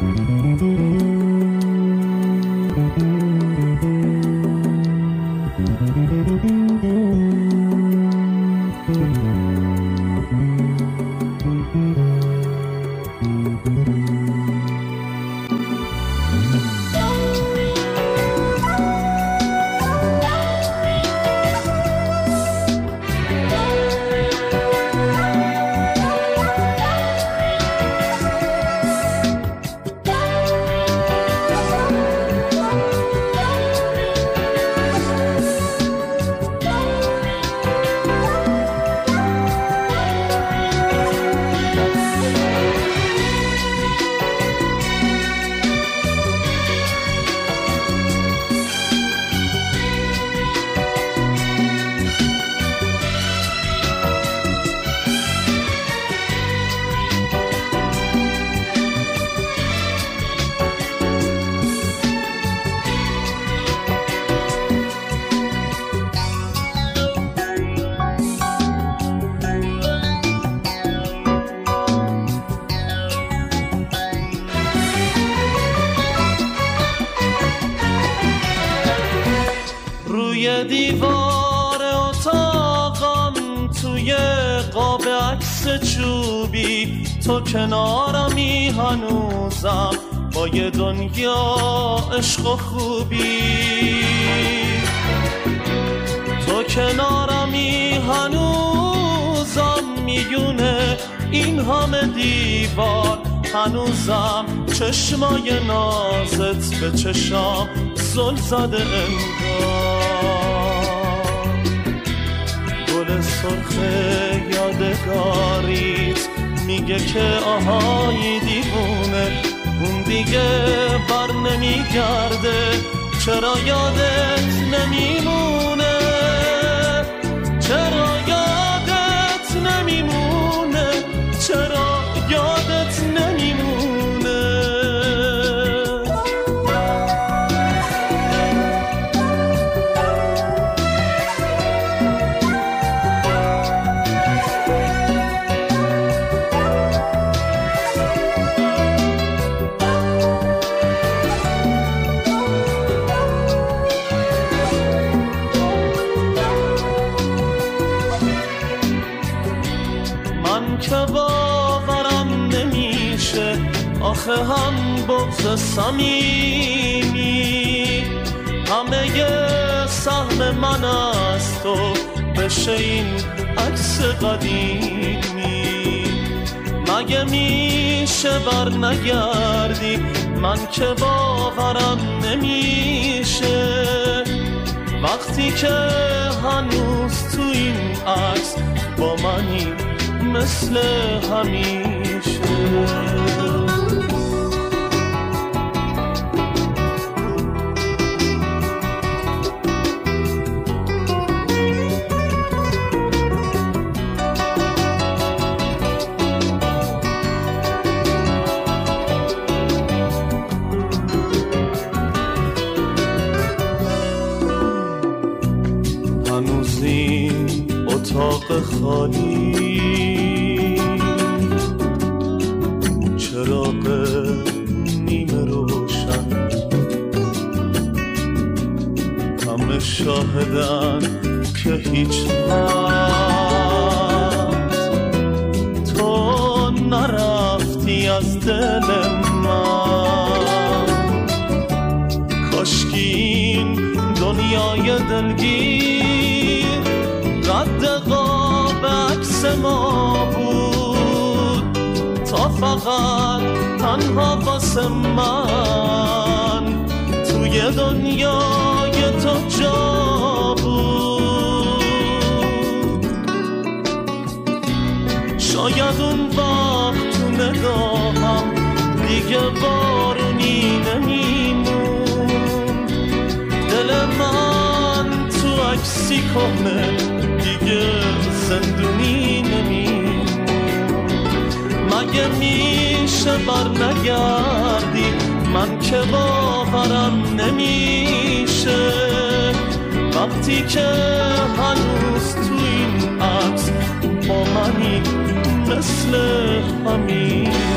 روی دیوار اتاقم توی قاب عکس چوبی تو کنارمی هنوزم با یه دنیا عشق و خوبی تو کنارمی هنوزم میونه این همه دیوار هنوزم چشمای نازت به چشام زل زده انگار گل سرخ یادگاریت میگه که آهای دیوونه اون دیگه بر نمیگرده چرا یادت نمیمونه چرا یادت نمیمونه چرا یادت نمیمونه که باورم نمیشه آخه هم بغض صمیمی همه ی سهم من از تو بشه این عکس قدیمی مگه میشه بر نگردی من که باورم نمیشه وقتی که هنوز تو این عکس با منی مثل همیشه هنوز این اتاق خالی چراغ نیمه روشن همه شاهدن که هیچ وقت تو نرفتی از دل من کاشکی این دنیای دلگیر رد قاب عکس ما بود تا فقط تنها واسه من توی دنیای تو جا بود شاید اون وقت تو نگاهم دیگه بارونی نمیمون دل من تو عکسی کهنه دیگه زندونی نمیمون مگه میشه بر نگردی من که باورم نمیشه وقتی که هنوز تو این عکس با منی مثل همین